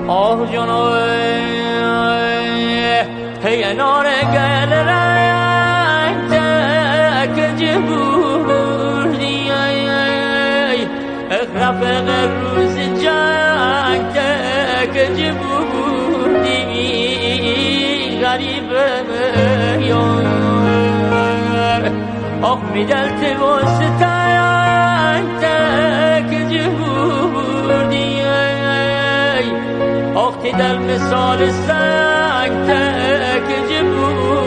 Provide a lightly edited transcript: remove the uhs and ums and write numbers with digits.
آه جانوی هی نار گل رنگ تک جبوری رفق روز جنگ تک جبوری غریب یار آه می دلت وستنگ تک جبوری آخ دل مثال سنگ تک جبور